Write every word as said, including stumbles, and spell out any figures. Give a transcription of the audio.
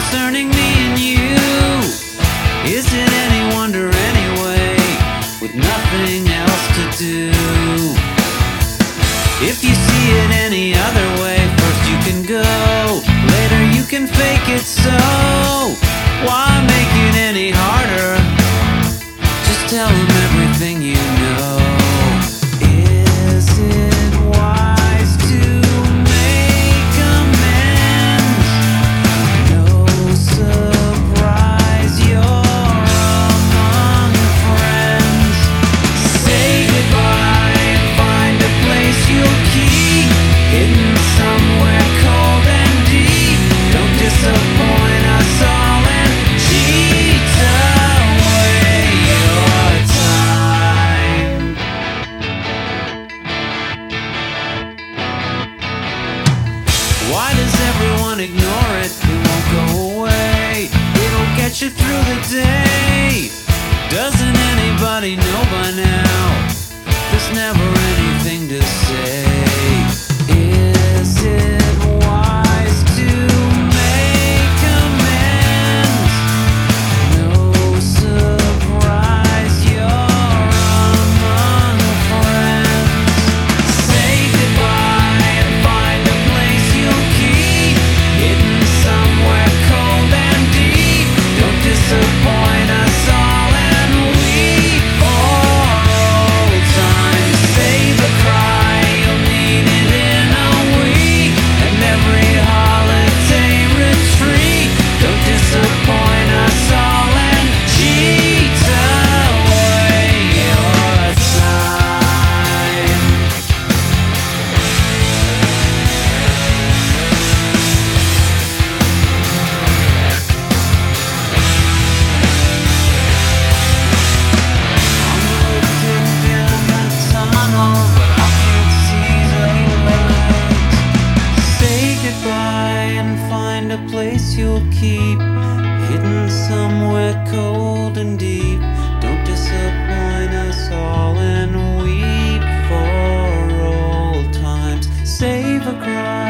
concerning me and you. Is it any wonder anyway, with nothing else to do? If you see it any other way, first you can go, later you can fake it, so why make it any harder? Just tell them everything you know. Is it wise to make amends? No surprise, you're among friends. Say goodbye and find a place you'll keep, hidden somewhere cold and deep. Don't disappoint us all and cheat away your time. Why does everyone ignore it? It won't go away. It'll get you through the day. Doesn't anybody know by now? There's never anything to say. Is it wise to make amends? No surprise, you're among friends. Say goodbye and find a place you'll keep, hidden somewhere cold and deep. Don't disappoint us all and weep for old times. Save a cry, you'll need it in a week, and every holiday retreat. Don't disappoint us all and cheat away your time. I'm looking down the tunnel, but I can't see the light. Say goodbye and find a place you'll keep, hidden somewhere cold and deep. Don't disappoint us all and weep for old times. Save a cry.